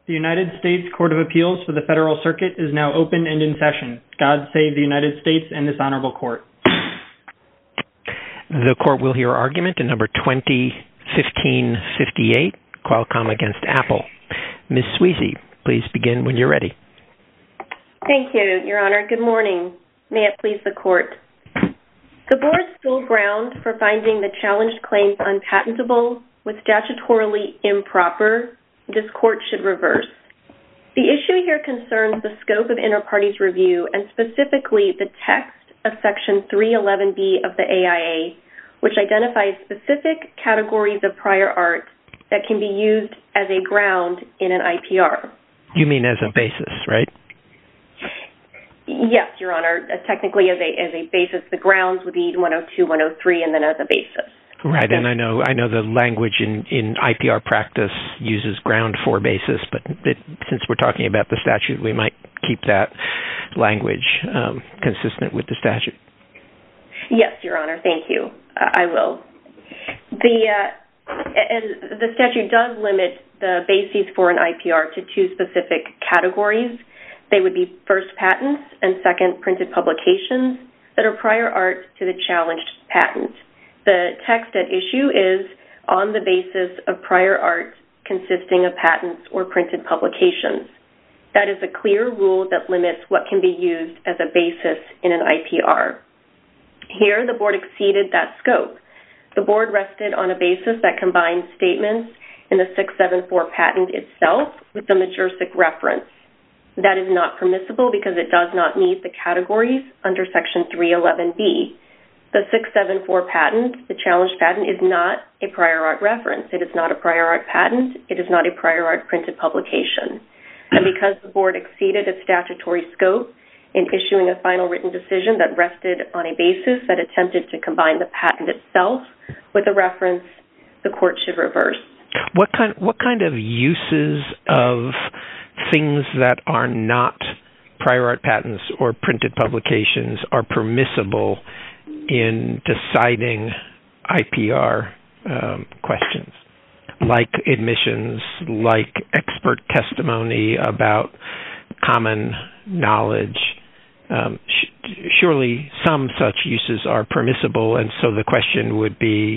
The United States Court of Appeals for the Federal Circuit is now open and in session. God save the United States and this honorable court. The court will hear argument in number 20-1558, Qualcomm against Apple. Ms. Sweezy, please begin when you're ready. Thank you, Your Honor. Good morning. May it please the court. The board's sole ground for finding the challenged claims unpatentable was statutorily improper. This court should reverse. The issue here concerns the scope of inter-parties review and specifically the text of Section 311B of the AIA, which identifies specific categories of prior art that can be used as a ground in an IPR. You mean as a basis, right? Yes, Your Honor. Technically as a basis, the grounds would be 102, 103, and then as a basis. Right, and I know the language in IPR practice uses ground for basis, but since we're talking about the statute, we might keep that language consistent with the statute. Yes, Your Honor. Thank you. I will. The statute does limit the bases for an IPR to two specific categories. They would be first patents and second printed publications that are prior art to the challenged patent. The text at issue is on the basis of prior art consisting of patents or printed publications. That is a clear rule that limits what can be used as a basis in an IPR. Here, the board exceeded that scope. The board rested on a basis that combines statements in the 674 patent itself with the Majersic reference. That is not permissible because it does not meet the categories under Section 311B. The 674 patent, the challenged patent, is not a prior art reference. It is not a prior art patent. It is not a prior art printed publication. And because the board exceeded its statutory scope in issuing a final written decision that rested on a basis that attempted to combine the patent itself with a reference, the court should reverse. What kind of uses of things that are not prior art patents or printed publications are permissible in deciding IPR questions, like admissions, like expert testimony about common knowledge? Surely some such uses are permissible, and so the question would be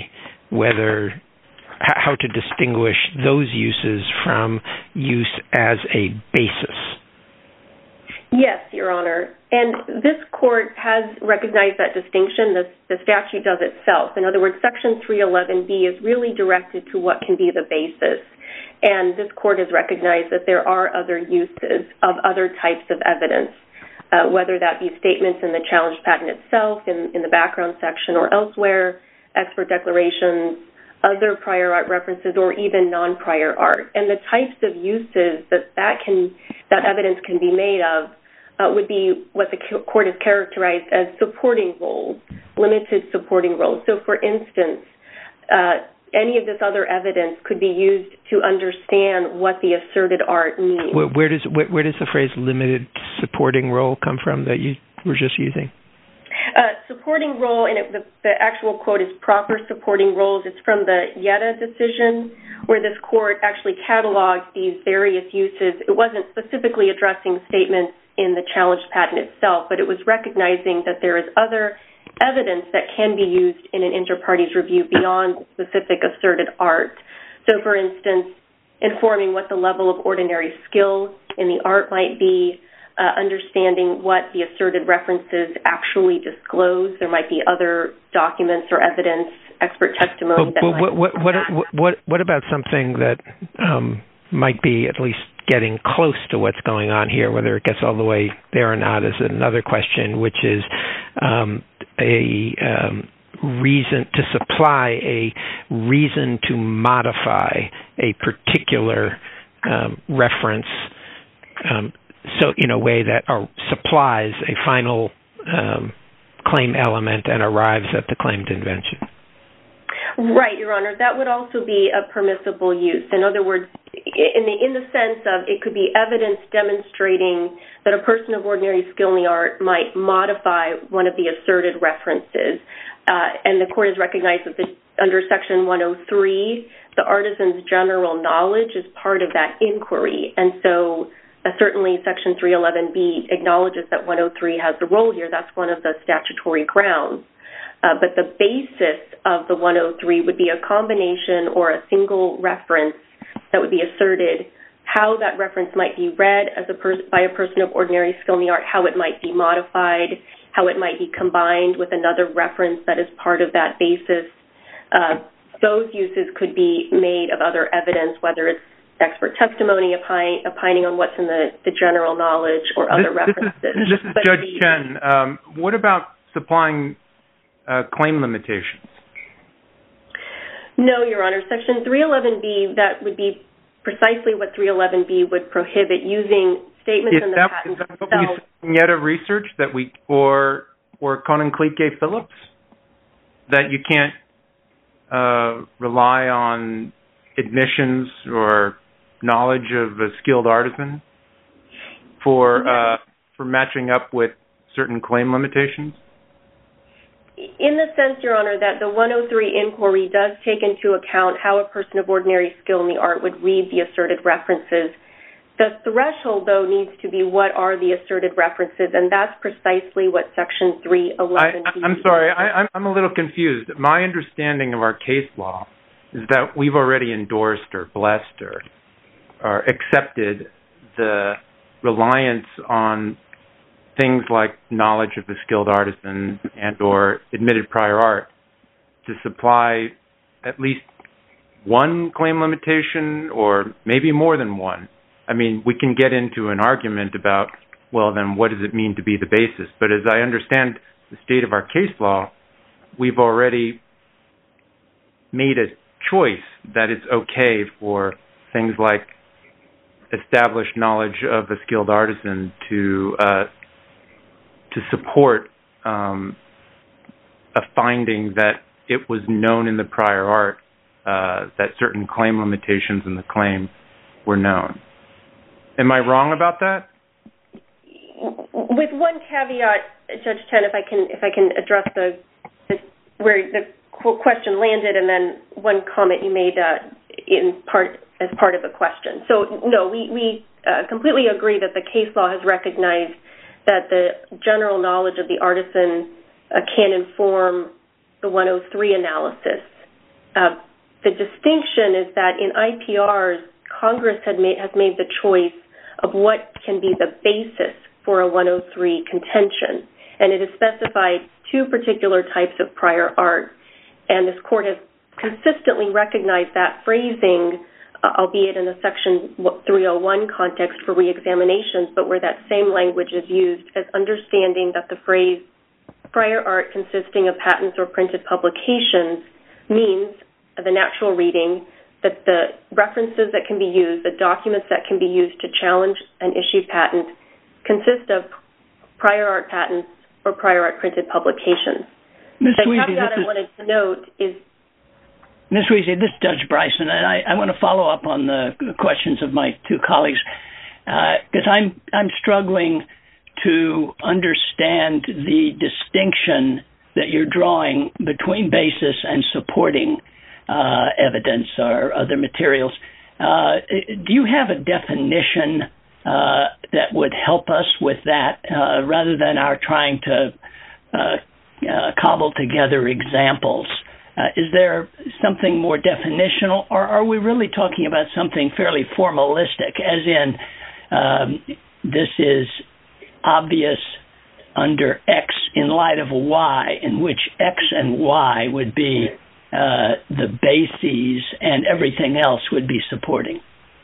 how to distinguish those uses from use as a basis. Yes, Your Honor. And this court has recognized that distinction. The statute does itself. In other words, Section 311B is really directed to what can be the basis. And this court has recognized that there are other uses of other types of evidence, whether that be statements in the challenged patent itself, in the background section or elsewhere, expert declarations, other prior art references, or even non-prior art. And the types of uses that evidence can be made of would be what the court has characterized as supporting roles, limited supporting roles. So, for instance, any of this other evidence could be used to understand what the asserted art means. Where does the phrase limited supporting role come from that you were just using? Supporting role, and the actual quote is proper supporting roles. It's from the Yetta decision, where this court actually cataloged these various uses. It wasn't specifically addressing statements in the challenged patent itself, but it was recognizing that there is other evidence that can be used in an inter-parties review beyond specific asserted art. So, for instance, informing what the level of ordinary skill in the art might be, understanding what the asserted references actually disclose. There might be other documents or evidence, expert testimony. What about something that might be at least getting close to what's going on here? Whether it gets all the way there or not is another question, which is a reason to supply a reason to modify a particular reference so in a way that supplies a final claim element and arrives at the claimed invention. Right, Your Honor. That would also be a permissible use. In other words, in the sense of it could be evidence demonstrating that a person of ordinary skill in the art might modify one of the asserted references. And the court has recognized that under Section 103, the artisan's general knowledge is part of that inquiry. And so certainly Section 311B acknowledges that 103 has a role here. That's one of the statutory grounds. But the basis of the 103 would be a combination or a single reference that would be asserted, how that reference might be read by a person of ordinary skill in the art, how it might be modified, how it might be combined with another reference that is part of that basis. Those uses could be made of other evidence, whether it's expert testimony opining on what's in the general knowledge or other references. This is Judge Chen. What about supplying claim limitations? No, Your Honor. Section 311B, that would be precisely what 311B would prohibit, using statements in the patent itself. Is that what we see in research that or Conan Cleat Phillips, that you can't rely on admissions or knowledge of a skilled artisan for matching up with certain claim limitations? In the sense, Your Honor, that the 103 inquiry does take into account how a person of ordinary skill in the art would read the asserted references. The threshold, though, needs to be what are the asserted references, and that's precisely what Section 311 I'm sorry, I'm a little confused. My understanding of our case law is that we've already endorsed or blessed or accepted the reliance on things like knowledge of the skilled artisan and or admitted prior art to supply at least one claim limitation or maybe more than one. I mean, we can get into an argument about, well, then what does it mean to be the basis? But as I understand the state of our case law, we've already made a choice that it's okay for things like established knowledge of a skilled artisan to support a finding that it was known in the prior art that certain claim limitations in the claim were known. Am I wrong about that? With one caveat, Judge Chen, if I can address where the question landed, and then one comment you made as part of the question. So, no, we completely agree that the case law has recognized that the general knowledge of the artisan can inform the 103 analysis. The distinction is that in IPRs, Congress has made the choice of what can be the basis for a 103 contention, and it has specified two particular types of prior art, and this court has consistently recognized that phrasing, albeit in a Section 301 context for reexaminations, but where that same language is used as understanding that the phrase prior art consisting of patents or printed publications means the natural reading that the references that can be used, the documents that can be used to challenge an issued patent consist of prior art patents or prior art printed publications. Ms. The Sweezy, caveat I wanted to note is... Ms. Sweezy, this is Judge Bryson, and I want to follow up on the questions of my two colleagues, because I'm struggling to understand the distinction that you're drawing between basis and supporting evidence or other materials. Do you have a definition that would help us with that, rather than our trying to cobble together examples? Is there something more definitional, or are we really talking about something fairly formalistic, as in this is obvious under X in light of Y, in which X and Y would be the bases and everything else would be supporting?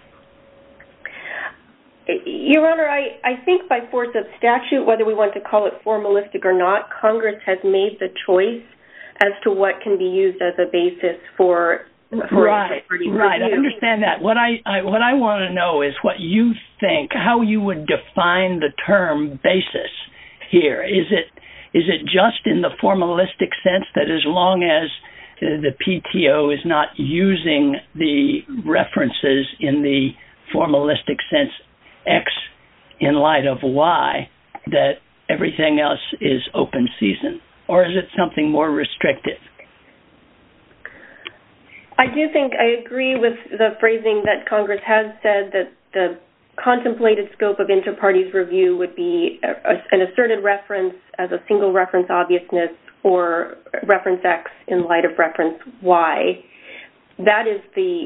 Your Honor, I think by force of statute, whether we want to call it formalistic or not, Congress has made the choice as to what can be used as a basis for right. I understand that. What I want to know is what you think, how you would define the term basis here. Is it just in the formalistic sense that as long as the PTO is not using the references in the formalistic sense X in light of Y, that everything else is open season? Or is it something more restrictive? I do think I agree with the phrasing that Congress has said that the contemplated scope of inter-parties review would be an asserted reference as a single reference obviousness or reference X in light of reference Y. That is the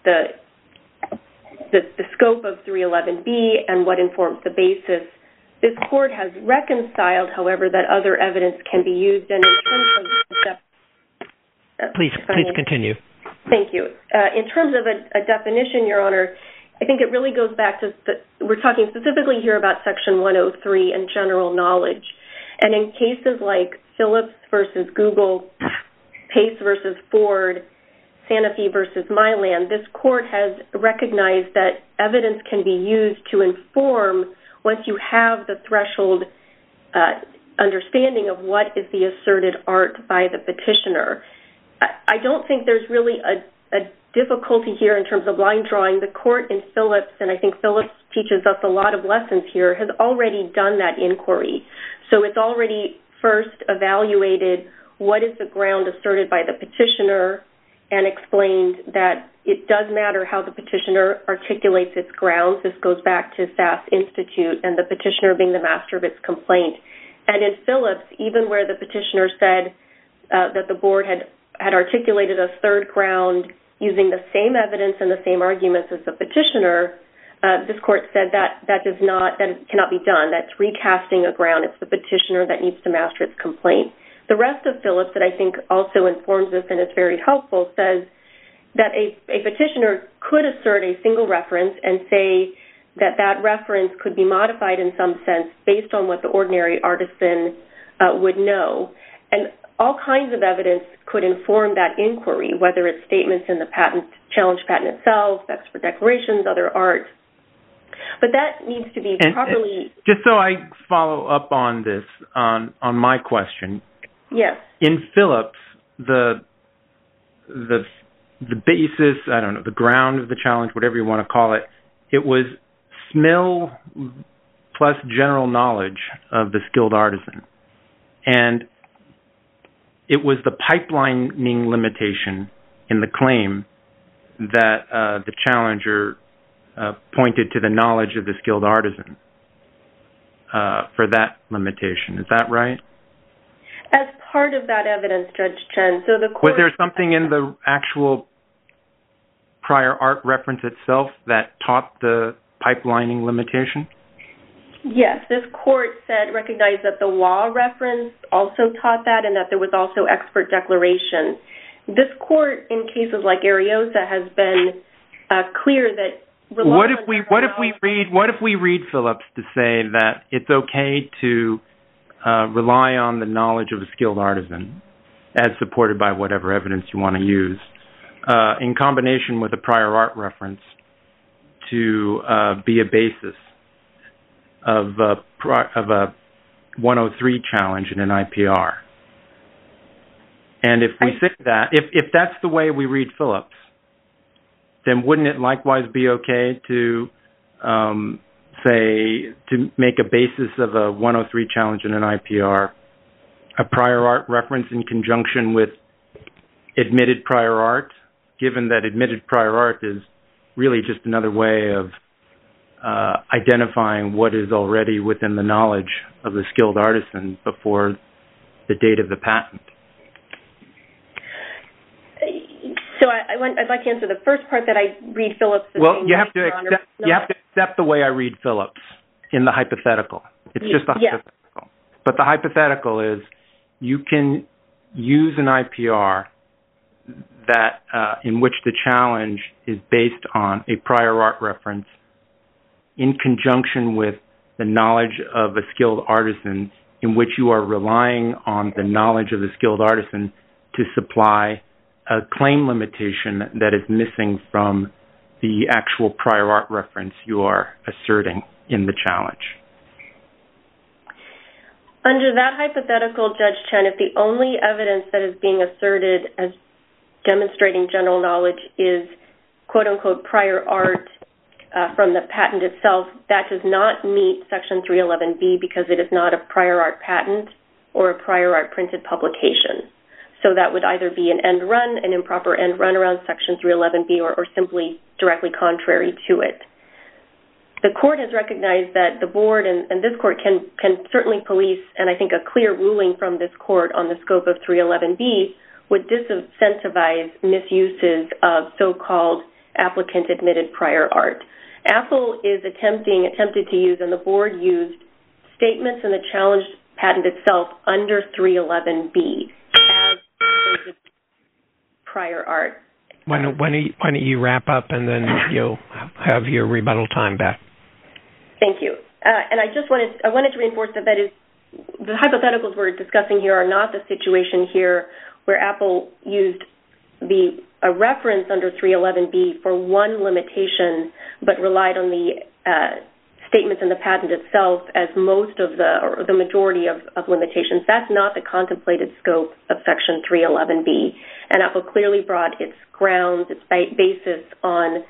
scope of 311B and what informs the basis. This court has reconciled, however, that other evidence can be used. And in terms of please continue. Thank you. In terms of a definition, Your Honor, I think it really goes back to we're talking specifically here about Section 103 and general knowledge. And in cases like Phillips versus Google, Pace versus Ford, Sanofi versus Mylan, this court has recognized that evidence can be used to inform once you have the threshold understanding of what is the asserted art by the petitioner. I don't think there's really a difficulty here in terms of line drawing. The court in Phillips, and I think Phillips teaches us a lot of lessons here, has already done that inquiry. So it's already first evaluated what is the ground asserted by the petitioner and explained that it does matter how the petitioner articulates its grounds. This goes back to SAS Institute and the petitioner being the master of its complaint. And in Phillips, even where the petitioner said that the board had articulated a third ground using the same evidence and the same arguments as the petitioner, this court said that it cannot be done. That's recasting a ground. It's the petitioner that needs to master its complaint. The rest of Phillips that I think also informs this and is very helpful says that a petitioner could assert a single reference and say that that reference could be modified in some sense based on what the ordinary artisan would know. And all kinds of evidence could inform that inquiry, whether it's statements in the challenge patent itself, expert declarations, other art. But that needs to be properly... Just so I follow up on this, on my question. Yes. In Phillips, the basis, I don't know, the ground of the challenge, whatever you want to call it, it was SMIL plus general knowledge of the skilled artisan. And it was the pipelining limitation in the claim that the challenger pointed to the knowledge of the skilled artisan for that limitation. Is that right? As part of that evidence, Judge Chen, so the court... Was there something in the actual prior art reference itself that taught the pipelining limitation? Yes, this court recognized that the Waugh reference also taught that and that there was also expert declaration. This court, in cases like Ariosa, has been clear that... What if we read Phillips to say that it's okay to rely on the knowledge of a skilled artisan as supported by whatever evidence you want to use in combination with a prior art reference to be a basis of a 103 challenge in an IPR. And if we say that, if that's the way we read Phillips, then wouldn't it likewise be okay to to make a basis of a 103 challenge in an IPR a prior art reference in conjunction with admitted prior art, given that admitted prior art is really just another way of identifying what is already within the knowledge of the skilled artisan before the date of the patent? So I'd like to answer the first part that I read Phillips. Well, you have to accept the way I read Phillips in the hypothetical. It's just a hypothetical. Yeah. But the hypothetical is you can use an IPR that in which the challenge is based on a prior art reference in conjunction with the knowledge of a skilled artisan, in which you are relying on the knowledge of the skilled artisan to supply a claim limitation that is missing from the actual prior art reference you are asserting in the challenge. Under that hypothetical, Judge Chen, if the only evidence that is being asserted as demonstrating general knowledge is quote-unquote prior art from the patent itself, that does not meet Section 311B because it is not a prior art patent or a prior art printed publication. So that would either be an end run, an improper end run around Section 311B, or simply directly contrary to it. The court has recognized that the board and this court can certainly police, and I think a clear ruling from this court on the scope of 311B would disincentivize misuses of so-called applicant-admitted prior art. Apple is attempted to use, and the board used, statements in the challenged patent itself under 311B as prior art. Why don't you wrap up, and then you'll have your rebuttal time back. Thank you. And I wanted to reinforce that is the hypotheticals we're discussing here are not the situation here where Apple used a reference under 311B for one limitation, but relied on the statements in the patent itself as most of the majority of limitations. That's not the contemplated scope of Section 311B, and Apple clearly brought its grounds, its basis on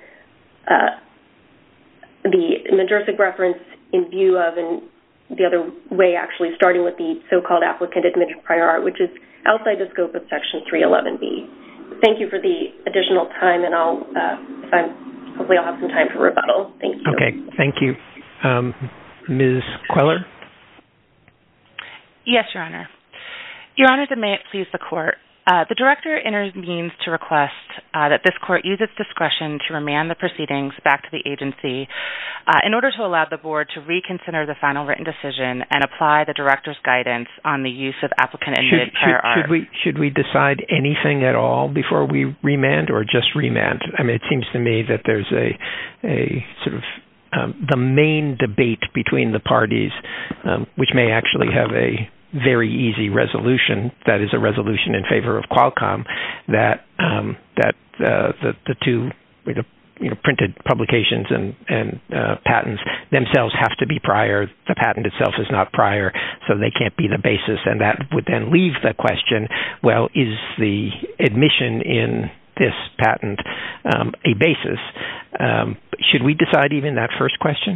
the Majersic reference in view of, and the other way actually starting with the so-called applicant-admitted prior art, which is outside the scope of Section 311B. Thank you for the additional time, and hopefully I'll have some time for rebuttal. Thank you. Okay, thank you. Ms. Queller? Yes, Your Honor. Your Honor, may it please the Court. The Director intervenes to request that this Court use its discretion to remand the proceedings back to the agency in order to allow the Board to reconsider the final written decision and apply the Director's guidance on the use of applicant-admitted prior art. Should we decide anything at all before we remand, or just remand? I mean, it seems to me that there's a sort of the main debate between the parties, which may actually have a very easy resolution, that is a resolution in favor of Qualcomm, that the two printed publications and patents themselves have to be prior. The patent itself is not prior, so they can't be the basis, and that would then leave the question, well, is the admission in this patent a basis? Should we decide even that first question?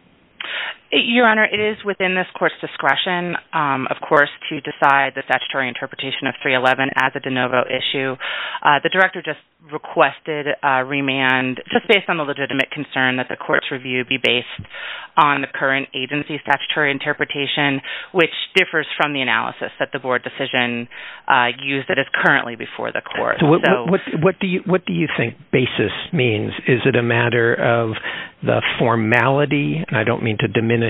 Your Honor, it is within this Court's discretion, of course, to decide the statutory interpretation of 311 as a de novo issue. The Director just requested remand just based on the legitimate concern that the Court's review be based on the current agency statutory interpretation, which differs from the analysis that the Board decision used that is currently before the Court. So what do you think basis means? Is it a matter of the formality, and I don't mean to diminish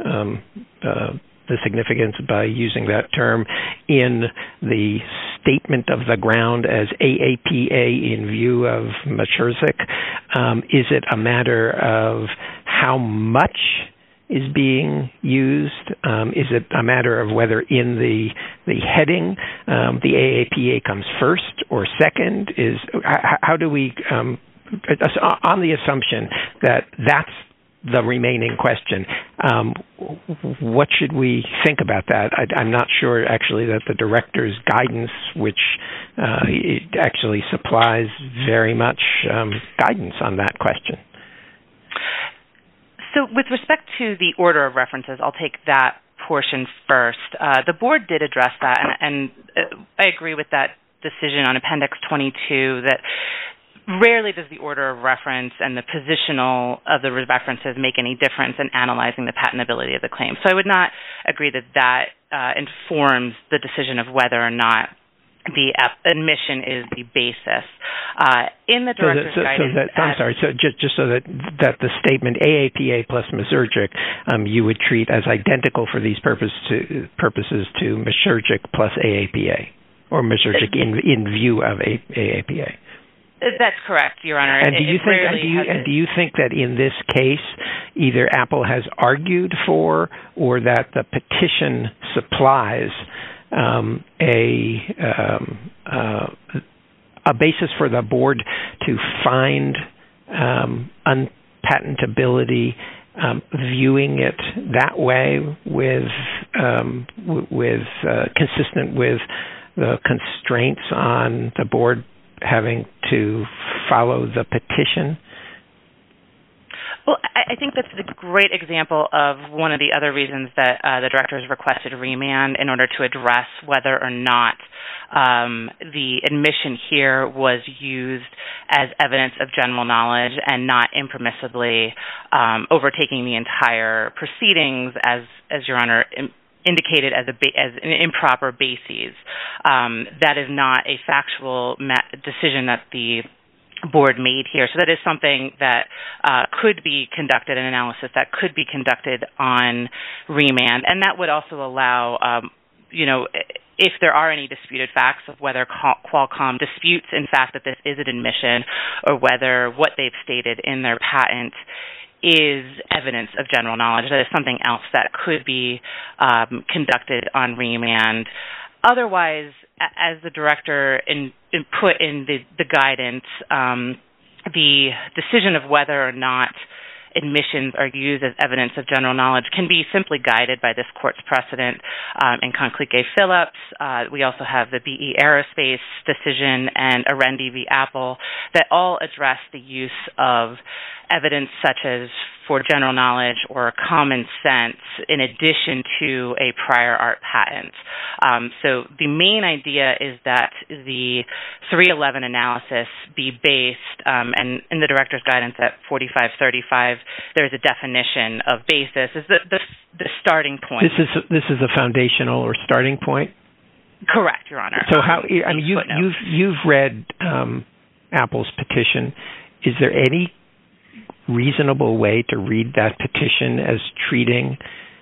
the significance by using that term, in the statement of the ground as AAPA in view of Majersic? Is it a matter of how much is being used? Is it a matter of whether in the heading the AAPA comes first or second? How do we, on the assumption that that's the remaining question, what should we think about that? I'm not sure, actually, that the Director's guidance, which actually supplies very much guidance on that question. So with respect to the order of references, I'll take that portion first. The Board did address that, and I agree with that decision on Appendix 22 that rarely does the order of reference and the positional of the references make any difference in analyzing the patentability of the claim. So I would not agree that informs the decision of whether or not the admission is the basis. In the Director's guidance... I'm sorry, so just so that the statement AAPA plus Majersic you would treat as identical for these purposes to Majersic plus AAPA, or Majersic in view of AAPA. That's correct, Your Honor. And do you think that in this case, either Apple has argued for or that the petition supplies a basis for the Board to find unpatentability, viewing it that way, with consistent with the constraints on the Board having to follow the petition? Well, I think that's a great example of one of the other reasons that the directors requested remand in order to address whether or not the admission here was used as evidence of general knowledge and not impermissibly overtaking the entire proceedings, as Your Honor indicated, as an improper basis. That is not a factual decision that the board made here. So that is something that could be conducted, an analysis that could be conducted on remand. And that would also allow, if there are any disputed facts of whether Qualcomm disputes, in fact, that this is an admission or whether what they've stated in their patent is evidence of general knowledge. That is something else that could be conducted on remand. Otherwise, as the director put in the guidance, the decision of whether or not admissions are used as evidence of general knowledge can be simply guided by this court's precedent in Conclique Phillips. We also have the BE Aerospace decision and Arendi v. Apple that all address the use of evidence such as for general knowledge or common sense in addition to a prior art patent. So the main idea is that the 311 analysis be based, and in the director's guidance at 4535, there's a definition of basis, is the starting point. This is a foundational or starting point? Correct, Your Honor. So you've read Apple's petition. Is there any reasonable way to read that petition as treating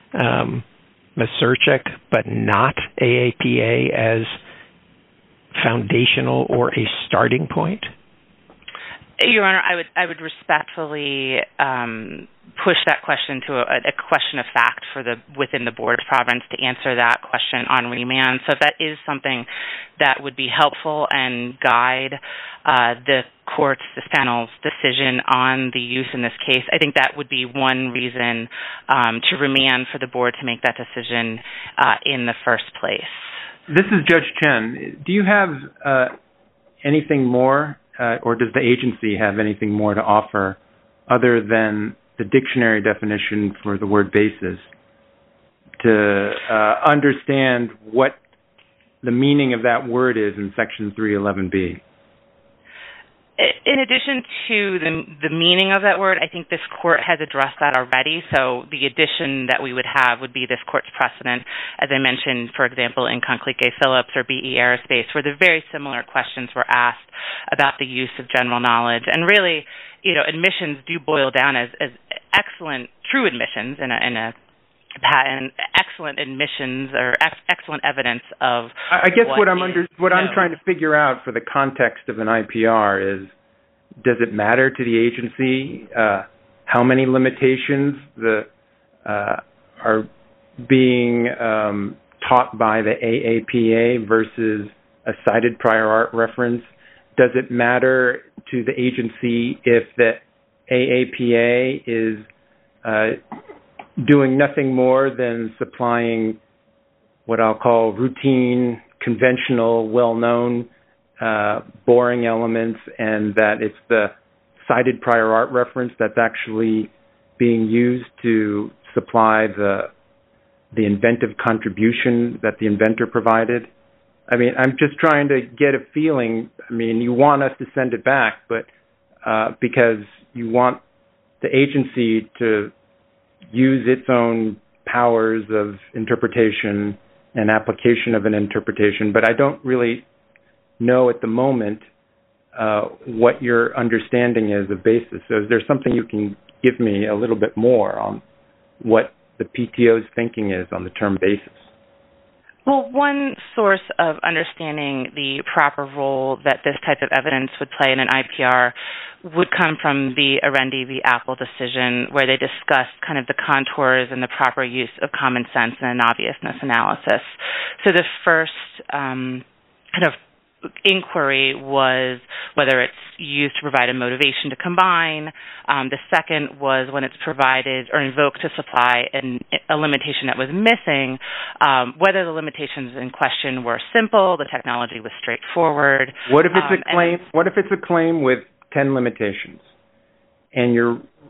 Masurchik but not AAPA as foundational or a starting point? Your Honor, I would respectfully push that question to a question of fact within the board's province to answer that question on remand. So if that is something that would be helpful and guide this panel's decision on the use in this case, I think that would be one reason to remand for the board to make that decision in the first place. This is Judge Chen. Do you have anything more, or does the agency have anything more to offer other than the dictionary definition for the word basis to understand what the meaning of that word is in Section 311B? In addition to the meaning of that word, I think this court has addressed that already. So the addition that we would have would be this court's precedent, as I mentioned, for example, in Conclique Phillips or BE Aerospace, where the very similar questions were asked about the use of general knowledge. And really, admissions do boil down as excellent, true admissions in a patent, excellent admissions or excellent evidence of. I guess what I'm trying to figure out for the context of an IPR is, does it matter to the agency how many limitations are being taught by the AAPA versus a cited prior art reference? Does it matter to the agency if the AAPA is doing nothing more than supplying what I'll call routine, conventional, well-known, boring elements, and that it's the cited prior art reference that's actually being used to supply the inventive contribution that the inventor provided? I mean, I'm just trying to get a feeling. I mean, you want us to send it back, but because you want the agency to use its own powers of interpretation and application of an interpretation, but I don't really know at the moment what your understanding is of basis. So is there something you can give me a little bit more on what the PTO's thinking is on the term basis? Well, one source of understanding the proper role that this type of evidence would play in an IPR would come from the Arendi v. Apple decision, where they discussed kind of the contours and the proper use of common sense and an obviousness analysis. So the first kind of inquiry was whether it's used to provide a motivation to combine. The second was when it's provided or invoked to supply a limitation that was missing, whether the limitations in question were simple, the technology was straightforward. What if it's a claim? What if it's a claim with 10 limitations, and you're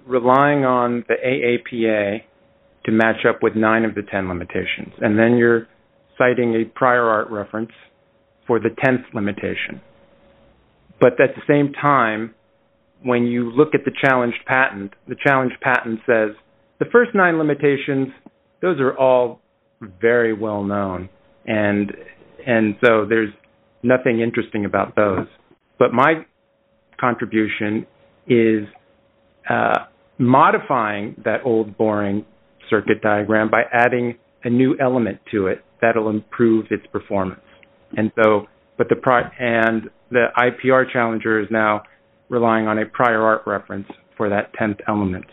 relying on the AAPA to match up with 9 of the 10 limitations, and then you're citing a prior art reference for the 10th limitation. But at the same time, when you look at the challenged patent says the first 9 limitations, those are all very well known, and so there's nothing interesting about those. But my contribution is modifying that old boring circuit diagram by adding a new element to it that'll improve its performance. And so, but the IPR challenger is now relying on a prior art reference for that 10th element.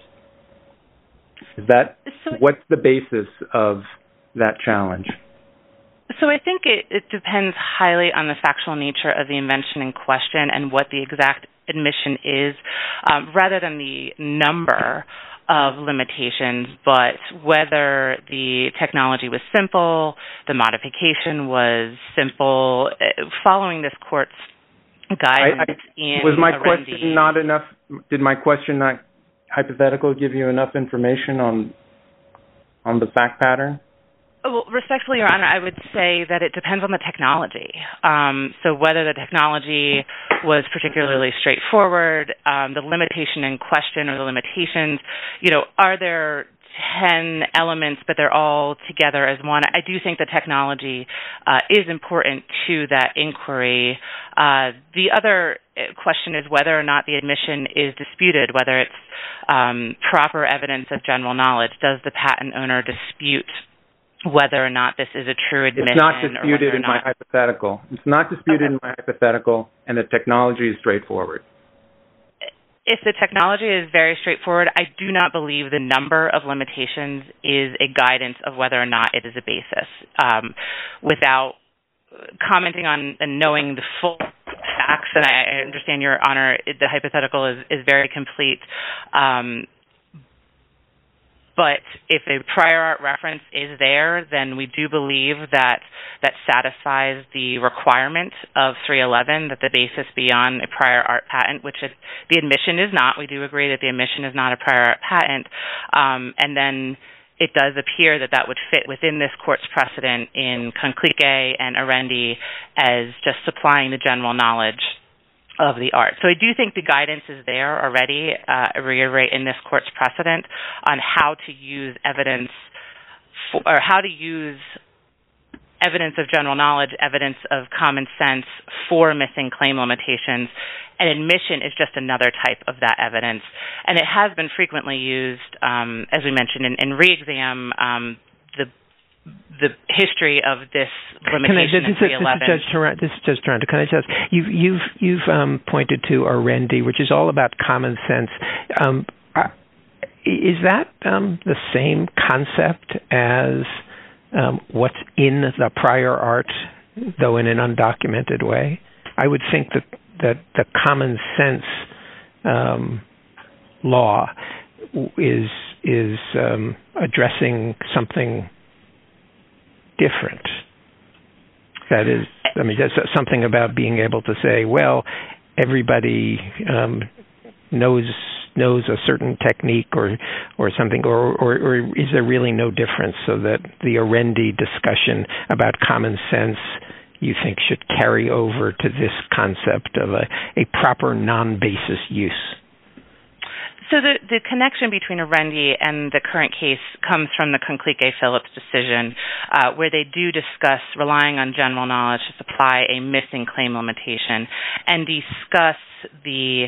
What's the basis of that challenge? So I think it depends highly on the factual nature of the invention in question and what the exact admission is, rather than the number of limitations, but whether the technology was simple, the modification was simple, following this court's guidance was my question not enough? Did my question not hypothetical give you enough information on the fact pattern? Well, respectfully, Your Honor, I would say that it depends on the technology. So whether the technology was particularly straightforward, the limitation in question or the limitations, are there 10 elements, but they're all together as one? I do think the technology is important to that inquiry. The other question is whether or not the admission is disputed, whether it's proper evidence of general knowledge. Does the patent owner dispute whether or not this is a true admission? It's not disputed in my hypothetical. It's not disputed in my hypothetical, and the technology is straightforward. If the technology is very straightforward, I do not believe the number of limitations is a guidance of whether or not it is a basis. Without commenting on and knowing the full facts, and I understand, Your Honor, the hypothetical is very complete. But if a prior art reference is there, then we do believe that satisfies the requirement of 311, that the basis be on a prior art patent, which the admission is not. We do agree that the admission is not a prior art patent. And then it does appear that would fit within this court's precedent in Conclique and Arendi as just supplying the general knowledge of the art. So I do think the guidance is there already, reiterate in this court's precedent, on how to use evidence of general knowledge, evidence of common sense for missing claim limitations. And admission is just another type of that evidence. And it has been frequently used, as we mentioned, in re-exam, the history of this limitation in 311. This is Judge Toronto. Can I just, you've pointed to Arendi, which is all about common sense. Is that the same concept as what's in the prior art, though in an undocumented way? I would think that the common sense law is addressing something different. That is, there's something about being able to say, well, everybody knows a certain technique or something, or is there really no difference, so that the Arendi discussion about common sense, you think, should carry over to this concept of a proper non-basis use? So the connection between Arendi and the current case comes from the Conclique-Phillips decision, where they do discuss relying on general knowledge to supply a missing claim limitation, and discuss the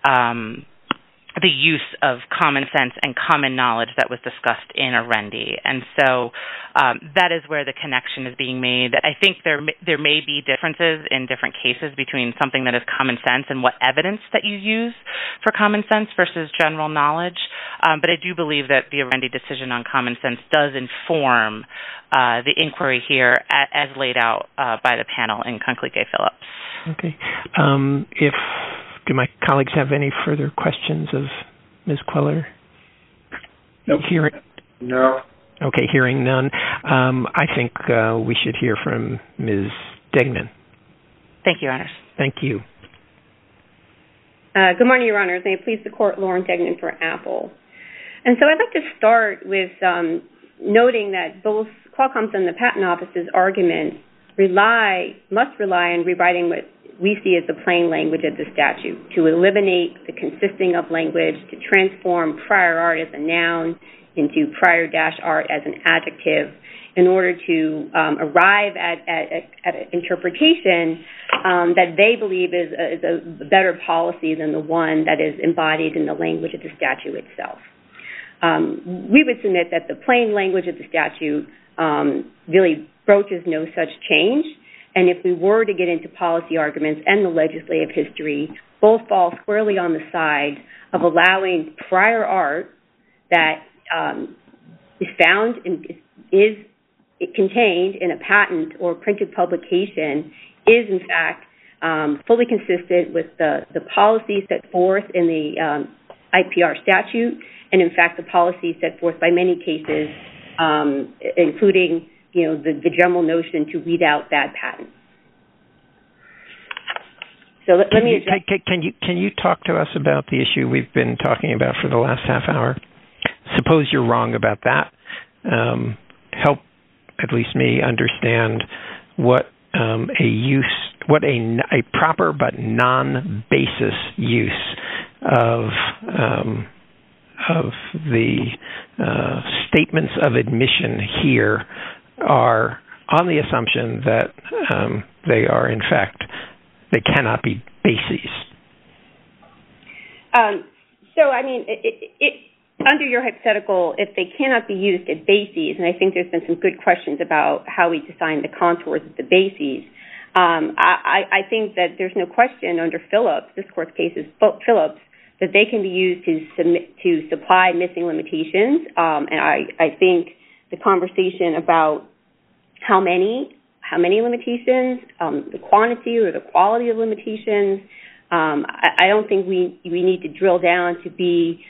use of common sense and common knowledge that was discussed in Arendi. And so that is where the connection is being made. I think there may be differences in different cases between something that is common sense and what evidence that you use for common sense versus general knowledge. But I do believe that the Arendi decision on common sense does inform the inquiry here as laid out by the panel in Conclique-Phillips. Okay. Do my colleagues have any further questions of Ms. Queller? Nope. No. Okay, hearing none. I think we should hear from Ms. Degnan. Thank you, Your Honors. Thank you. Good morning, Your Honors. May it please the Court, Lauren Degnan for Apple. And so I'd like to start with noting that both Qualcomm's and the Patent Office's arguments must rely on rewriting what we see as the plain language of the statute, to eliminate the consisting of language, to transform prior art as a noun into prior-art as an adjective, in order to arrive at an interpretation that they believe is a better policy than the one that is embodied in the language of the statute itself. We would submit that the plain language of the statute really broaches no such change, and if we were to get into policy arguments and the legislative history, both fall squarely on the side of allowing prior art that is found and is contained in a patent or printed publication is, in fact, fully consistent with the policy set forth in the IPR statute, and, in fact, the policy set forth by many cases, including, the general notion to weed out bad patents. So let me address... Can you talk to us about the issue we've been talking about for the last half hour? Suppose you're wrong about that. Help at least me understand what a proper but non-basis use of the statements of admission here are, on the assumption that they are, in fact, they cannot be bases. Under your hypothetical, if they cannot be used at bases, and I think there's been some good questions about how we define the contours of the bases, I think that there's no question under Phillips, this court's case is Phillips, that they can be used to supply missing limitations. And I think the conversation about how many limitations, the quantity or the quality of limitations, I don't think we need to drill down to be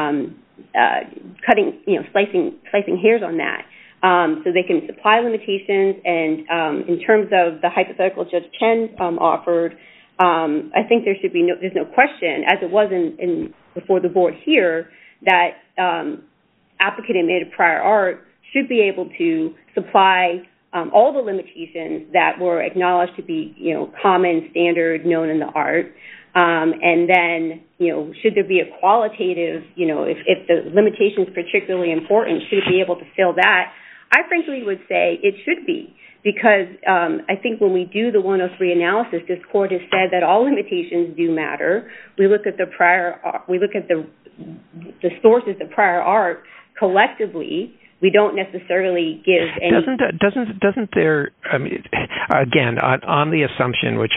slicing hairs on that. So they can supply limitations, and in terms of the hypothetical Judge Chen offered, I think there's no question, as it was before the board here, that applicant admitted prior art should be able to supply all the limitations that were acknowledged to be, common, standard, known in the art. And then, should there be a qualitative, if the limitation is particularly important, should it be able to fill that? I frankly would say it should be, because I think when we do the 103 analysis, this court has said that all limitations do matter. We look at the sources of prior art collectively. We don't necessarily give any... Doesn't there, again, on the assumption, which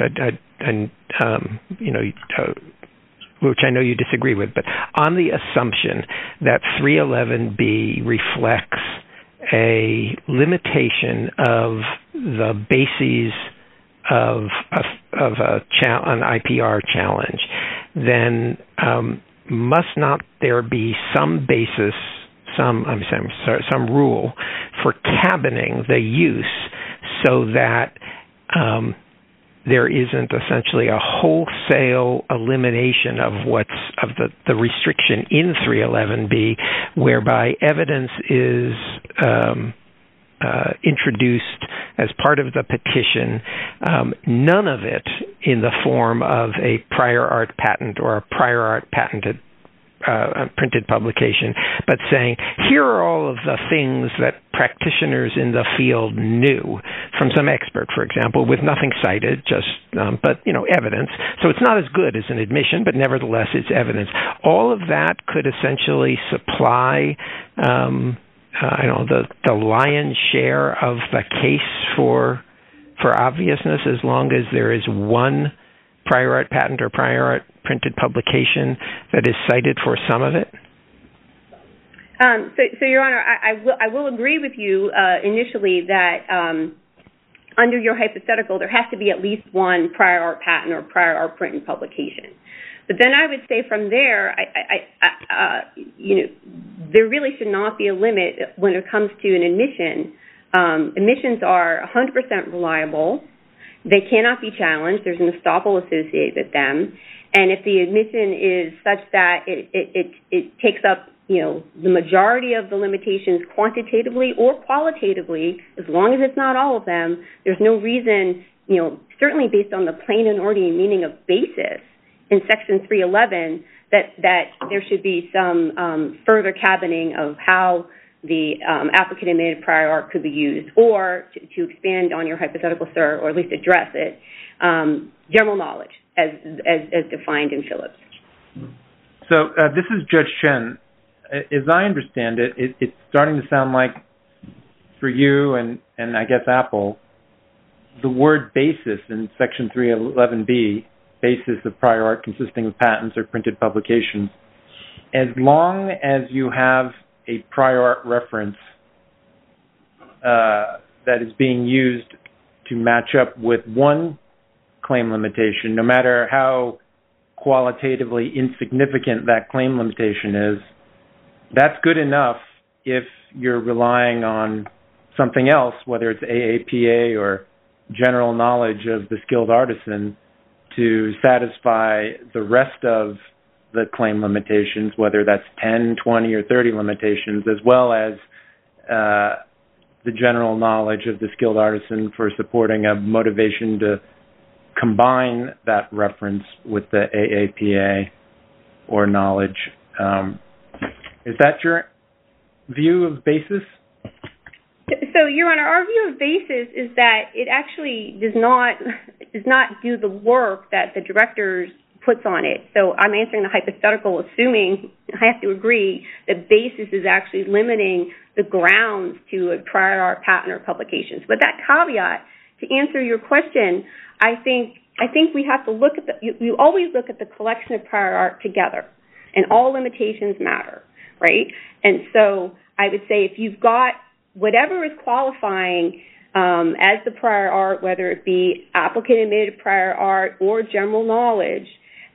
which I know you disagree with, but on the assumption that 311B reflects a limitation of the bases of an IPR challenge, then must not there be some basis, some rule for cabining the use so that there isn't essentially a wholesale elimination of the restriction in 311B, whereby evidence is introduced as part of the petition, none of it in the form of a prior art patent or a prior art patented printed publication, but saying, here are all of the things that practitioners in the field knew from some expert, for example, with nothing cited, but evidence. So it's not as good as an admission, but nevertheless it's evidence. All of that could essentially supply the lion's share of the case for obviousness, as long as there is one prior art patent or prior art printed publication that is cited for some of it? So Your Honor, I will agree with you initially that under your hypothetical, there has to be at least one prior art patent or prior art printed publication. But then I would say from there, there really should not be a limit when it comes to an admission. Admissions are 100% reliable. They cannot be challenged. There's an estoppel associated with them. And if the admission is such that it takes up, the majority of the limitations quantitatively or qualitatively, as long as it's not all of them, there's no reason, certainly based on the plain and ordinary meaning of basis in Section 311, that there should be some further cabining of how the applicant admitted prior art could be used, or to expand on your hypothetical, sir, or at least address it, general knowledge as defined in Phillips. So this is Judge Chen. As I understand it, it's starting to sound like, for you and I guess Apple, the word basis in Section 311B, basis of prior art consisting of patents or printed publications, as long as you have a prior art reference that is being used to match up with one claim limitation, no matter how qualitatively insignificant that claim limitation is, that's good enough if you're relying on something else, whether it's AAPA or general knowledge of the skilled artisan, to satisfy the rest of the claim limitations, whether that's 10, 20, or 30 limitations, as well as the general knowledge of the skilled artisan for supporting a motivation to combine that reference with the AAPA or knowledge. Is that your view of basis? So, Your Honor, our view of basis is that it actually does not do the work that the director puts on it. So I'm answering the hypothetical, assuming I have to agree that basis is actually limiting the grounds to a prior art patent or publications. But that caveat, to answer your question, I think we have to look at you always look at the collection of prior art together, and all limitations matter, right? And so I would say if you've got whatever is qualifying as the prior art, whether it be applicant admitted prior art or general knowledge,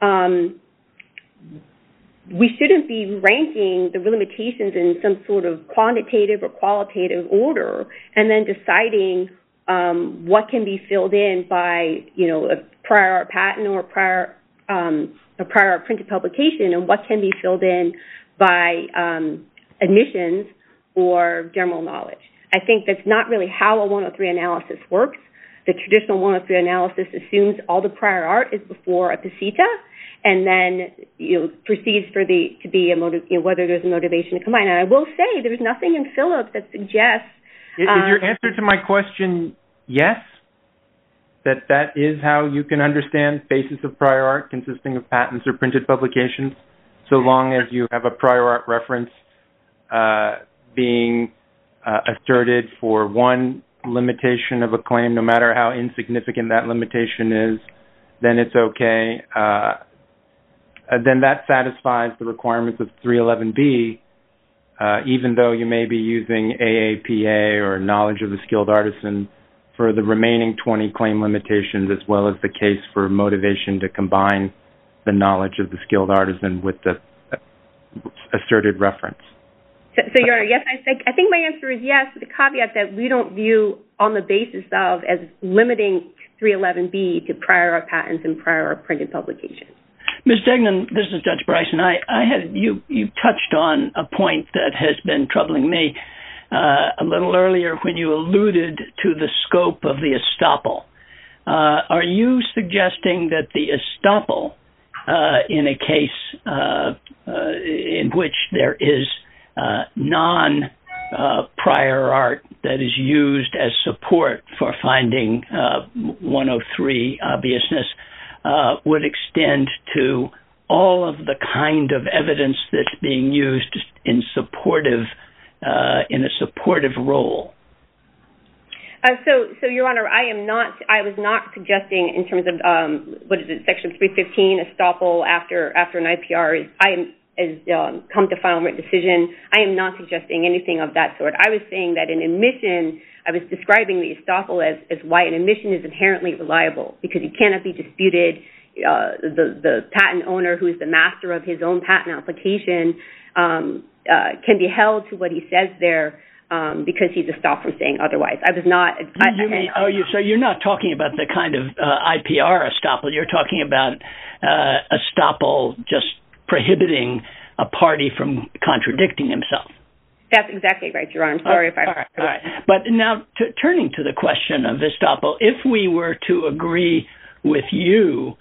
we shouldn't be ranking the limitations in some sort of quantitative or qualitative order and then deciding what can be filled in by, a prior art patent or a prior art printed publication, and what can be filled in by admissions or general knowledge. I think that's not really how a 103 analysis works. The traditional 103 analysis assumes all the prior art is before a posita, and then proceeds to be whether there's a motivation to combine. And I will say there's nothing in Phillips that suggests. Is your answer to my question yes? That is how you can understand basis of prior art consisting of patents or printed publications, so long as you have a prior art reference being asserted for one limitation of a claim, no matter how insignificant that limitation is, then it's okay. Then that satisfies the requirements of 311B, even though you may be using AAPA or knowledge of the skilled artisan for the remaining 20 claim limitations, as well as the case for motivation to combine the knowledge of the skilled artisan with the asserted reference. So, Your Honor, yes, I think my answer is yes, with the caveat that we don't view on the basis of as limiting 311B to prior art patents and prior art printed publications. Ms. Degnan, this is Judge Bryson. You touched on a point that has been troubling me a little earlier when you alluded to the scope of the estoppel. Are you suggesting that the estoppel in a case in which there is non-prior art that is used as support for finding 103 obviousness would extend to all of the kind of evidence that's being used in a supportive role? So, Your Honor, I was not suggesting in terms of Section 315 estoppel after an IPR has come to final written decision. I am not suggesting anything of that sort. I was saying that an admission, I was describing the estoppel as why an admission is inherently reliable, because it cannot be disputed. The patent owner, who is the master of his own patent application, can be held to what he says there because he's stopped from saying otherwise. I was not. So you're not talking about the kind of IPR estoppel. You're talking about estoppel just prohibiting a party from contradicting himself. That's exactly right, Your Honor. I'm sorry if I... All right. But now, turning to the question of estoppel, if we were to agree with you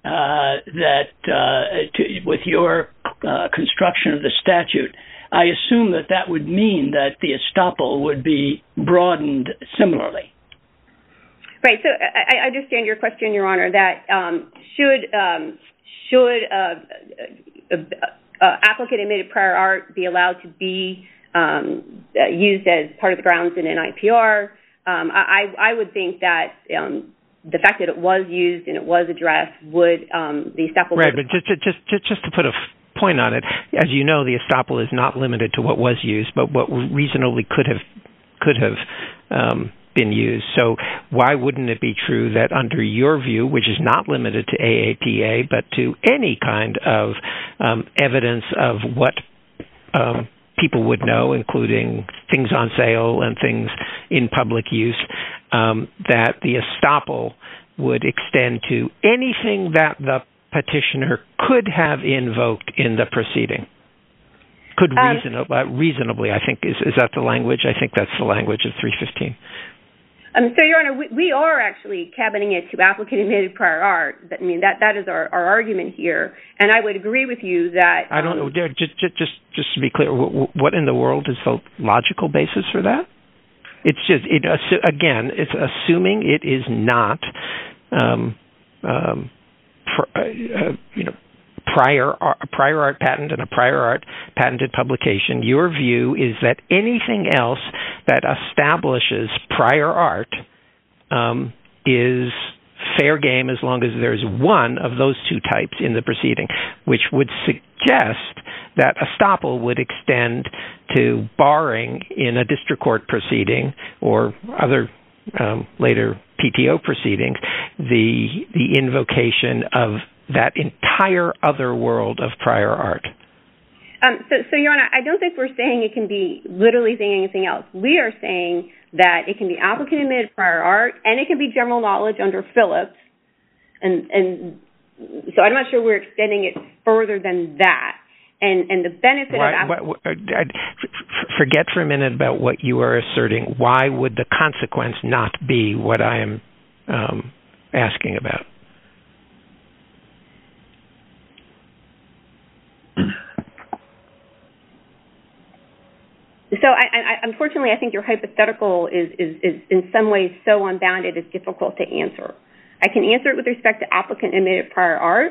with your construction of the statute, I assume that would mean that the estoppel would be broadened similarly. Right. So I understand your question, Your Honor, that should applicant admitted prior art be allowed to be used as part of the grounds in an IPR? I would think that the fact that it was used and it was addressed would the estoppel... Right, but just to put a point on it, as you know, the estoppel is not limited to what was used, but what reasonably could have been used. So why wouldn't it be true that under your view, which is not limited to AAPA, but to any kind of evidence of what people would know, including things on sale and things in public use, that the estoppel would extend to anything that the petitioner could have invoked in the proceeding? Could reasonably, I think, is that the language? I think that's the language of 315. So, Your Honor, we are actually cabining it to applicant admitted prior art. I mean, that is our argument here, and I would agree with you that... I don't know. Just to be clear, what in the world is the logical basis for that? It's just again, it's assuming it is not, prior art patent and a prior art patented publication. Your view is that anything else that establishes prior art is fair game as long as there's one of those two types in the proceeding, which would suggest that estoppel would extend to barring in a district court proceeding or other later PTO proceedings the invocation of that entire other world of prior art. So, Your Honor, I don't think we're saying it can be literally saying anything else. We are saying that it can be applicant admitted prior art, and it can be general knowledge under Phillips, and so I'm not sure we're extending it further than that. And the benefit of... Forget for a minute about what you are asserting. Why would the consequence not be what I am asking about? So, unfortunately, I think your hypothetical is in some ways so unbounded it's difficult to answer. I can answer it with respect to applicant admitted prior art,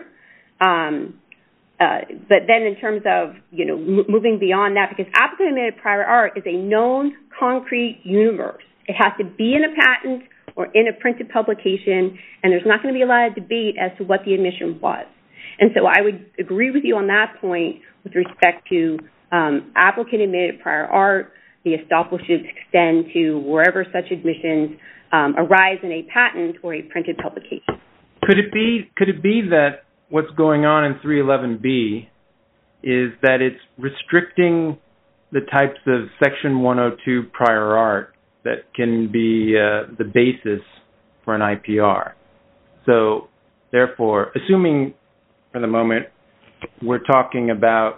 but then in terms of moving beyond that, because applicant admitted prior art is a known concrete universe. It has to be in a patent or in a printed publication, and there's not going to be a lot of debate as to what the admission was. And so I would agree with you on that point with respect to applicant admitted prior art. The estoppel should extend to wherever such admissions arise in a patent or a printed publication. Could it be that what's going on in 311B is that it's restricting the types of Section 102 prior art that can be the basis for an IPR? So, therefore, assuming for the moment we're talking about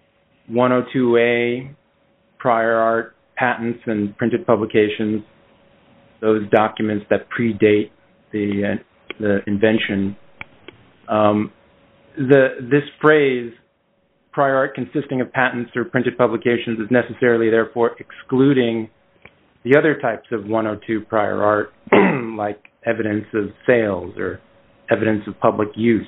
102A prior art patents and printed publications, those documents that predate the invention, this phrase, prior art consisting of patents or printed publications, is necessarily therefore excluding the other types of 102 prior art, like evidence of sales or evidence of public use.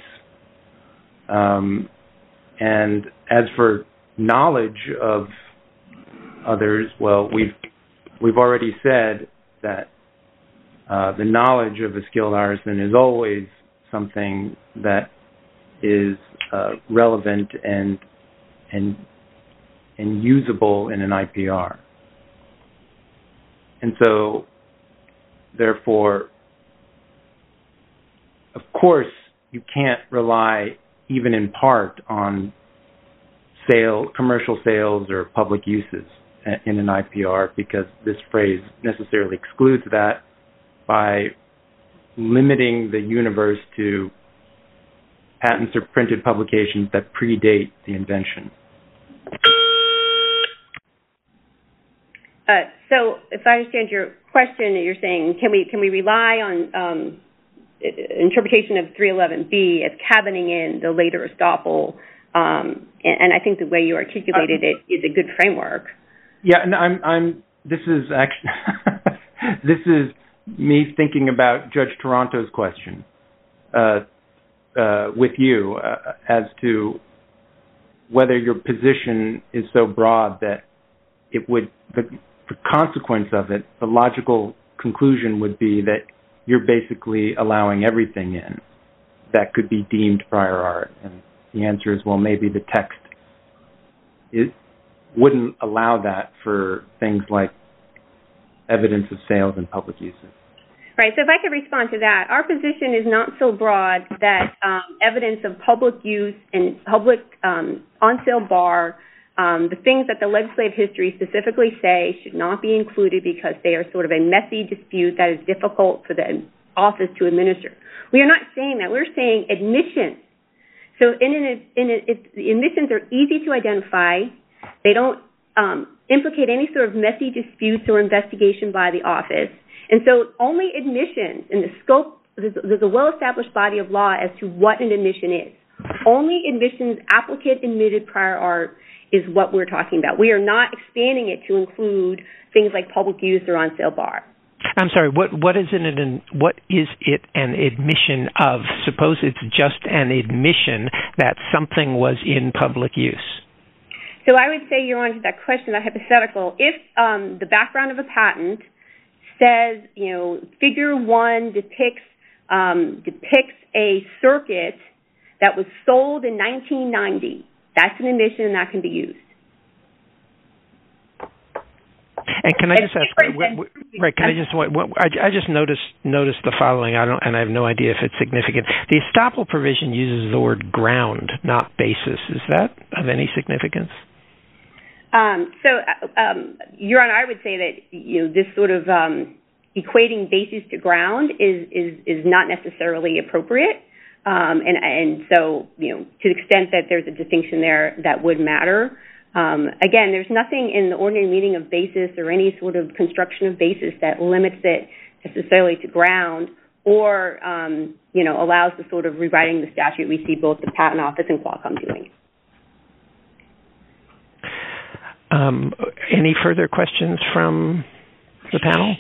And as for knowledge of others, well, we've already said that the knowledge of a skilled artisan is always something that is relevant and usable in an IPR. And so, therefore, of course, you can't rely even in part on commercial sales or public uses in an IPR because this phrase necessarily excludes that by limiting the universe to patents or printed publications that predate the invention. So if I understand your question, you're saying can we rely on interpretation of 311B as cabining in the later estoppel, and I think the way you articulated it is a good framework. Yeah, and this is actually this is me thinking about Judge Toronto's question with you as to whether your position is so broad that it would the consequence of it, the logical conclusion would be that you're basically allowing everything in that could be deemed prior art. And the answer is, well, maybe the text wouldn't allow that for things like evidence of sales and public uses. Right. So if I could respond to that, our position is not so broad that evidence of public use and public on-sale bar, the things that the legislative history specifically say should not be included because they are sort of a messy dispute that is difficult for the office to administer. We are not saying that. We're saying admissions. So if the admissions are easy to identify, they don't implicate any sort of messy disputes or investigation by the office. And so only admissions in the scope, there's a well-established body of law as to what an admission is. Only admissions, applicant admitted prior art is what we're talking about. We are not expanding it to include things like public use or on-sale bar. I'm sorry, what is it an admission of? Suppose it's just an admission that something was in public use. So I would say, Your Honor, to that question, that hypothetical, if the background of a patent says, figure 1 depicts a circuit that was sold in 1990, that's an admission and that can be used. And can I just ask? Right? Can I just noticed the following. And I have no idea if it's significant. The estoppel provision uses the word ground, not basis. Is that of any significance? Your Honor, I would say that this sort of equating basis to ground is not necessarily appropriate. And so, to the extent that there's a distinction there, that would matter. Again, there's nothing in the ordinary meaning of basis or any sort of construction of basis that limits it necessarily to ground or, allows the sort of rewriting the statute we see both the Patent Office and Qualcomm doing. Any further questions from the panel?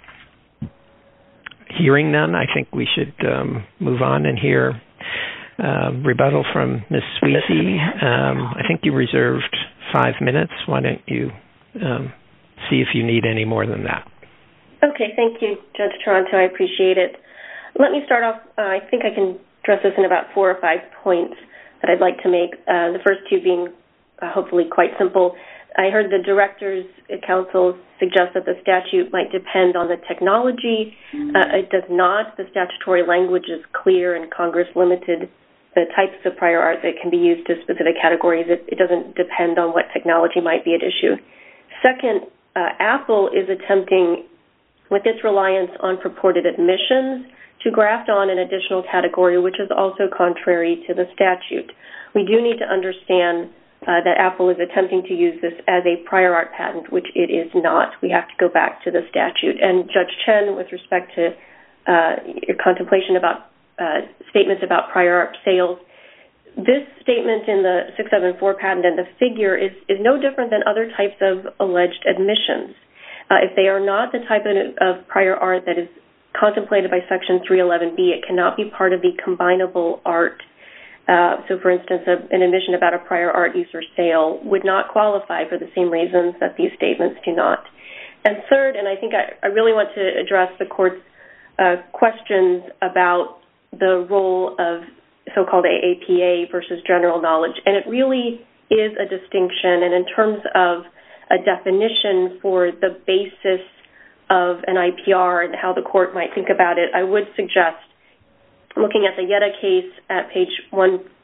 Hearing none, I think we should move on and hear rebuttal from Ms. Sweezy. I think you reserved 5 minutes. Why don't you see if you need any more than that? Okay, thank you, Judge Toronto. I appreciate it. Let me start off. I think I can address this in about 4 or 5 points that I'd like to make. The first 2 being hopefully quite simple. I heard the Director's Counsel suggest that the statute might depend on the technology. It does not. The statutory language is clear, and Congress limited the types of prior art that can be used to specific categories. It doesn't depend on what technology might be at issue. Second, Apple is attempting, with its reliance on purported admissions, to graft on an additional category, which is also contrary to the statute. We do need to understand that Apple is attempting to use this as a prior art patent, which it is not. We have to go back to the statute. And Judge Chen, with respect to your contemplation about statements about prior art sales, this statement in the 674 patent and the figure is no different than other types of alleged admissions. If they are not the type of prior art that is contemplated by Section 311B, it cannot be part of the combinable art. So, for instance, an admission about a prior art use or sale would not qualify for the same reasons that these statements do not. And third, and I think I really want to address the Court's questions about the role of so-called AAPA versus general knowledge. And it really is a distinction. And in terms of a definition for the basis of an IPR and how the Court might think about it, I would suggest looking at the Yetta case at page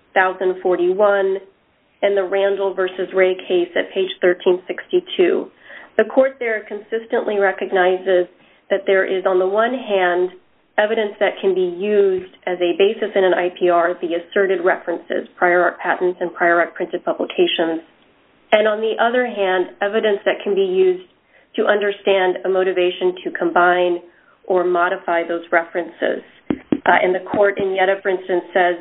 1041 and the Randall versus Ray case at page 1362. The court there consistently recognizes that there is, on the one hand, evidence that can be used as a basis in an IPR, the asserted references, prior art patents and prior art printed publications, and on the other hand, evidence that can be used to understand a motivation to combine or modify those references. And the court in Yetta, for instance, says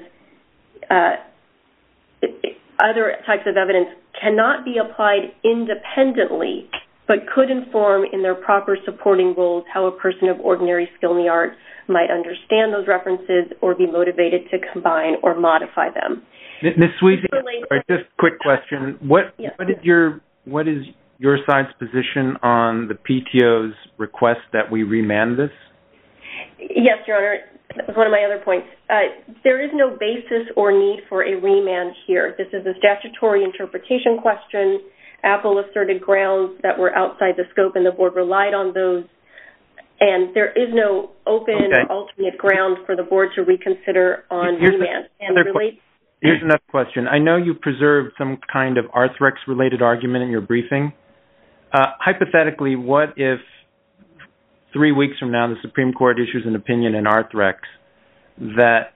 other types of evidence cannot be applied independently, but could inform in their proper supporting roles how a person of ordinary skill in the art might understand those references or be motivated to combine or modify them. Ms. Sweezy, just a quick question. What is your side's position on the PTO's request that we remand this? Yes, Your Honor. That was one of my other points. There is no basis or need for a remand here. This is a statutory interpretation question. Apple asserted grounds that were outside the scope, and the board relied on those. And there is no open or alternate ground for the board to reconsider on remand. Here's another question. I know you preserved some kind of Arthrex-related argument in your briefing. Hypothetically, what if 3 weeks from now the Supreme Court issues an opinion in Arthrex that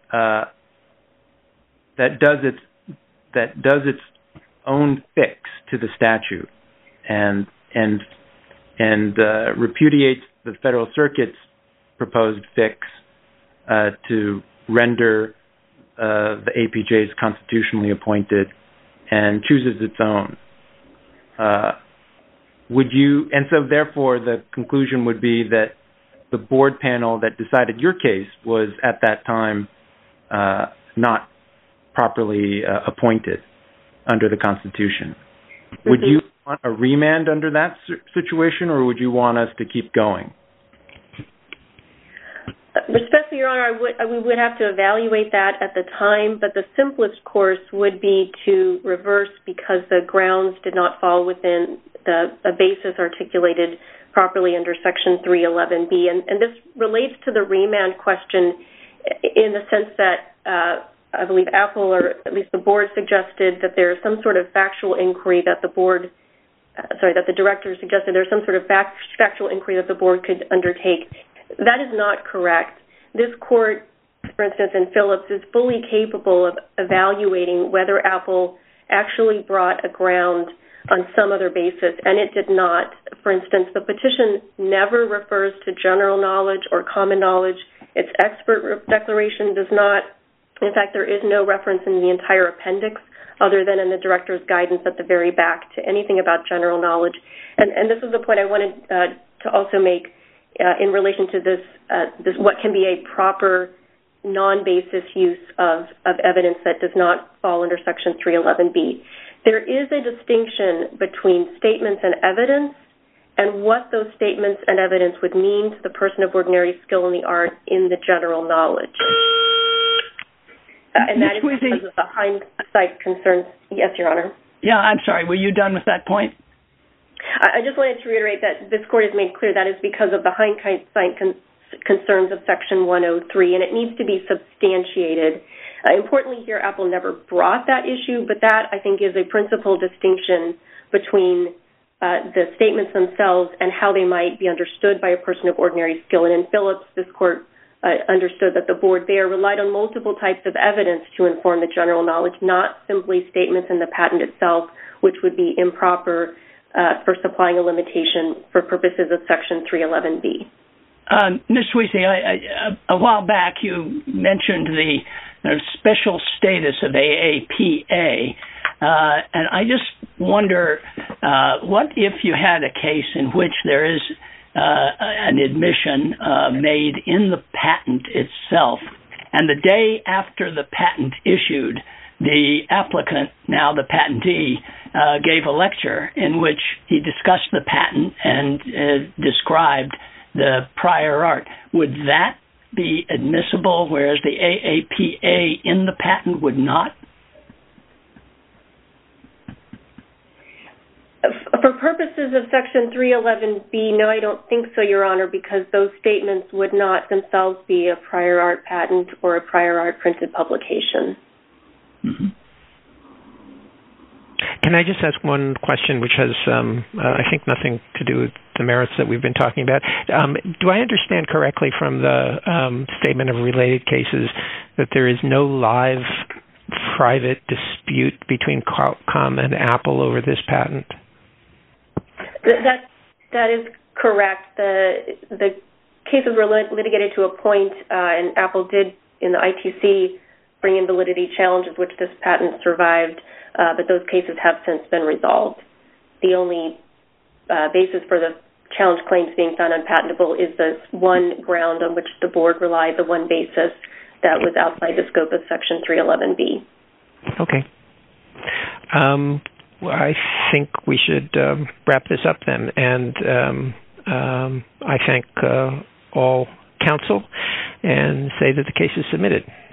does its own fix to the statute and repudiates the Federal Circuit's proposed fix to render the APJs constitutionally appointed and chooses its own? And so therefore the conclusion would be that the board panel that decided your case was at that time not properly appointed under the Constitution. Mm-hmm. Would you want a remand under that situation, or would you want us to keep going? Respectfully, Your Honor, we would have to evaluate that at the time, but the simplest course would be to reverse because the grounds did not fall within a basis articulated properly under Section 311B. And this relates to the remand question in the sense that I believe Apple, or at least the board, suggested that there is some sort of factual inquiry that the director suggested there's some sort of factual inquiry that the board could undertake. That is not correct. This court, for instance, in Phillips, is fully capable of evaluating whether Apple actually brought a ground on some other basis, and it did not. For instance, the petition never refers to general knowledge or common knowledge. Its expert declaration does not. In fact, there is no reference in the entire appendix other than in the director's guidance at the very back to anything about general knowledge. And this is the point I wanted to also make in relation to this what can be a proper non-basis use of evidence that does not fall under Section 311B. There is a distinction between statements and evidence and what those statements and evidence would mean to the person of ordinary skill in the art in the general knowledge. And that is because of the hindsight concerns. Yes, Your Honor. Yeah, I'm sorry. Were you done with that point? I just wanted to reiterate that this court has made clear that is because of the hindsight concerns of Section 103, and it needs to be substantiated. Importantly here, Apple never brought that issue, but that, I think, is a principal distinction between the statements themselves and how they might be understood by a person of ordinary skill. And in Phillips, this court understood that the board there relied on multiple types of evidence to inform the general knowledge, not simply statements in the patent itself, which would be improper for supplying a limitation for purposes of Section 311B. Ms. Sweezy, a while back you mentioned the special status of AAPA, and I just wonder, what if you had a case in which there is an admission made in the patent itself, and the day after the patent issued, the applicant, now the patentee, gave a lecture in which he discussed the patent and described the prior art. Would that be admissible, whereas the AAPA in the patent would not? For purposes of Section 311B, no, I don't think so, Your Honor, because those statements would not themselves be a prior art patent or a prior art printed publication. Mm-hmm. Can I just ask one question, which has, I think, nothing to do with the merits that we've been talking about? Do I understand correctly from the statement of related cases that there is no live private dispute between Qualcomm and Apple over this patent? That is correct. The cases were litigated to a point, and Apple did, in the ITC, bring in validity challenges, which this patent survived, but those cases have since been resolved. The only basis for the challenge claims being found unpatentable is the one ground on which the board relied, the one basis that was outside the scope of Section 311B. Okay. I think we should wrap this up then, and I thank all counsel and say that the case is submitted.